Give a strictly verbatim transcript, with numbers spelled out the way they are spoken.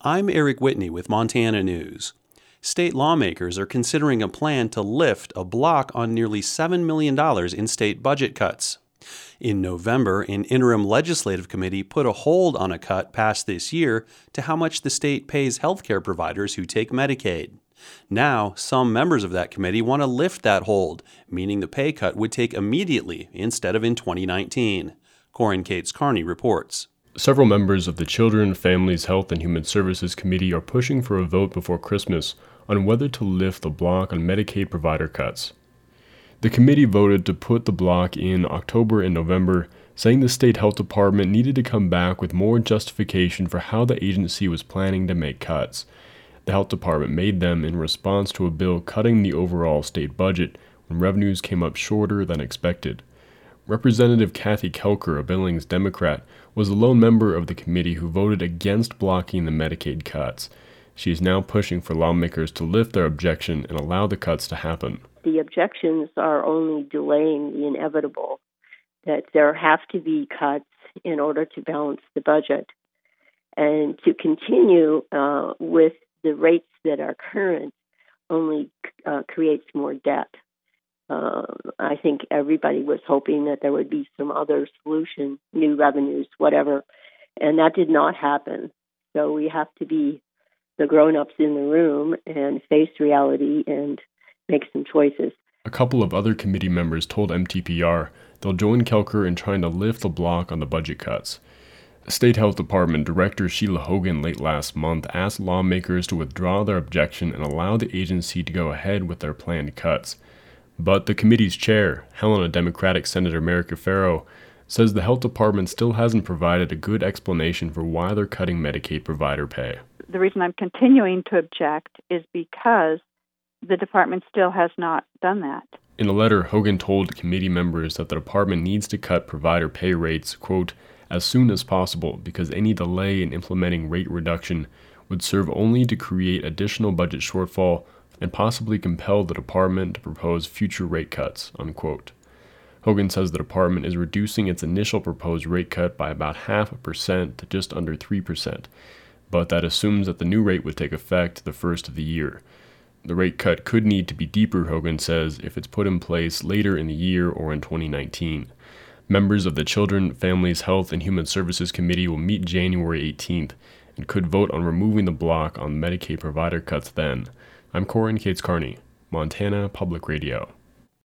I'm Eric Whitney with Montana News. State lawmakers are considering a plan to lift a block on nearly seven million dollars in state budget cuts. In November, an interim legislative committee put a hold on a cut passed this year to how much the state pays healthcare providers who take Medicaid. Now, some members of that committee want to lift that hold, meaning the pay cut would take immediately instead of in twenty nineteen. Corin Cates Carney reports. Several members of the Children, Families, Health, and Human Services Committee are pushing for a vote before Christmas on whether to lift the block on Medicaid provider cuts. The committee voted to put the block in October and November, saying the state health department needed to come back with more justification for how the agency was planning to make cuts. The health department made them in response to a bill cutting the overall state budget when revenues came up shorter than expected. Representative Kathy Kelker, a Billings Democrat, was the lone member of the committee who voted against blocking the Medicaid cuts. She is now pushing for lawmakers to lift their objection and allow the cuts to happen. The objections are only delaying the inevitable, that there have to be cuts in order to balance the budget. And to continue uh, with the rates that are current only uh, creates more debt. Uh, I think everybody was hoping that there would be some other solution, new revenues, whatever, and that did not happen. So we have to be the grown-ups in the room and face reality and make some choices. A couple of other committee members told M T P R they'll join Kelker in trying to lift the block on the budget cuts. State Health Department Director Sheila Hogan late last month asked lawmakers to withdraw their objection and allow the agency to go ahead with their planned cuts. But the committee's chair, Helena Democratic Senator Mary Farrow, says the health department still hasn't provided a good explanation for why they're cutting Medicaid provider pay. The reason I'm continuing to object is because the department still has not done that. In a letter, Hogan told committee members that the department needs to cut provider pay rates, quote, as soon as possible because any delay in implementing rate reduction would serve only to create additional budget shortfall and possibly compel the department to propose future rate cuts, unquote. Hogan says the department is reducing its initial proposed rate cut by about half a percent to just under three percent, but that assumes that the new rate would take effect the first of the year. The rate cut could need to be deeper, Hogan says, if it's put in place later in the year or in twenty nineteen. Members of the Children, Families, Health, and Human Services Committee will meet January eighteenth and could vote on removing the block on Medicaid provider cuts then. I'm Corin Cates Carney, Montana Public Radio.